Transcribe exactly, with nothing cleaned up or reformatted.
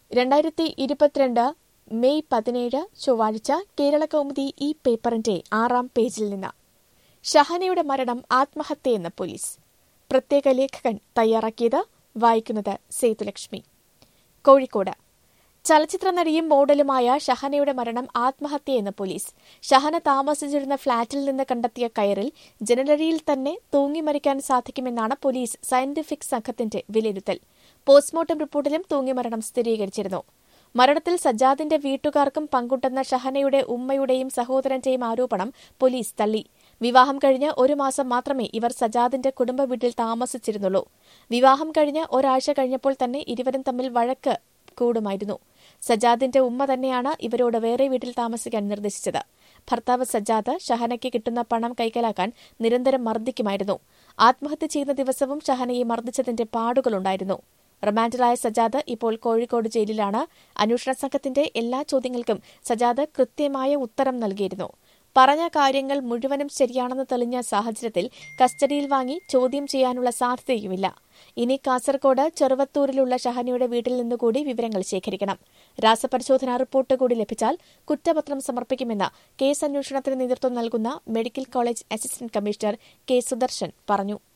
രണ്ടായിരത്തി ഇരുപത്തിരണ്ട് മെയ് പതിനേഴ് ചൊവ്വാഴ്ച കേരളകൗമുദി ഈ പേപ്പറിന്റെ ആറാം പേജിൽ നിന്ന് ഷഹനയുടെ മരണം ആത്മഹത്യയെന്ന് പോലീസ്. പ്രത്യേക ലേഖകൻ തയ്യാറാക്കിയത് വായിക്കുന്നത് സേതുലക്ഷ്മി. കോഴിക്കോട് ചലച്ചിത്ര നടിയും മോഡലുമായ ഷഹനയുടെ മരണം ആത്മഹത്യയെന്ന് പോലീസ്. ഷഹന താമസിച്ചിരുന്ന ഫ്ളാറ്റിൽ നിന്ന് കണ്ടെത്തിയ കയറിൽ ജനലരിയിൽ തന്നെ തൂങ്ങി മരിക്കാൻ സാധിക്കുമെന്നാണ് പോലീസ് സയന്റിഫിക് സംഘത്തിന്റെ വിലയിരുത്തൽ. പോസ്റ്റ്മോർട്ടം റിപ്പോർട്ടിലും തൂങ്ങിമരണം സ്ഥിരീകരിച്ചിരുന്നു. മരണത്തിൽ സജ്ജാദിന്റെ വീട്ടുകാർക്കും പങ്കുണ്ടെന്ന ഷഹനയുടെ ഉമ്മയുടെയും സഹോദരന്റെയും ആരോപണം പോലീസ് തള്ളി. വിവാഹം കഴിഞ്ഞ് ഒരു മാസം മാത്രമേ ഇവർ സജ്ജാദിന്റെ കുടുംബ വീട്ടിൽ താമസിച്ചിരുന്നുള്ളൂ. വിവാഹം കഴിഞ്ഞ് ഒരാഴ്ച കഴിഞ്ഞപ്പോൾ തന്നെ ഇരുവരും തമ്മിൽ വഴക്ക് കൂടുമായിരുന്നു. സജ്ജാദിന്റെ ഉമ്മ തന്നെയാണ് ഇവരോട് വേറെ വീട്ടിൽ താമസിക്കാൻ നിർദ്ദേശിച്ചത്. ഭർത്താവ് സജ്ജാദ് ഷഹനയ്ക്ക് കിട്ടുന്ന പണം കൈക്കലാക്കാൻ നിരന്തരം മർദ്ദിക്കുമായിരുന്നു. ആത്മഹത്യ ചെയ്യുന്ന ദിവസവും ഷഹനയെ മർദ്ദിച്ചതിന്റെ പാടുകളുണ്ടായിരുന്നു. റിമാൻഡിലായ സജ്ജാദ് ഇപ്പോൾ കോഴിക്കോട് ജയിലിലാണ്. അന്വേഷണ സംഘത്തിന്റെ എല്ലാ ചോദ്യങ്ങൾക്കും സജ്ജാദ് കൃത്യമായ ഉത്തരം നൽകിയിരുന്നു. പറഞ്ഞ കാര്യങ്ങൾ മുഴുവനും ശരിയാണെന്ന് തെളിഞ്ഞ സാഹചര്യത്തിൽ കസ്റ്റഡിയിൽ വാങ്ങി ചോദ്യം ചെയ്യാനുള്ള സാധ്യതയുമില്ല. ഇനി കാസർകോട് ചെറുവത്തൂരിലുള്ള ഷഹനയുടെ വീട്ടിൽ നിന്നുകൂടി വിവരങ്ങൾ ശേഖരിക്കണം. രാസപരിശോധനാ റിപ്പോർട്ട് കൂടി ലഭിച്ചാൽ കുറ്റപത്രം സമർപ്പിക്കുമെന്ന് കേസ് അന്വേഷണത്തിന് നേതൃത്വം നൽകുന്ന medical college assistant commissioner K Sudarshan പറഞ്ഞു.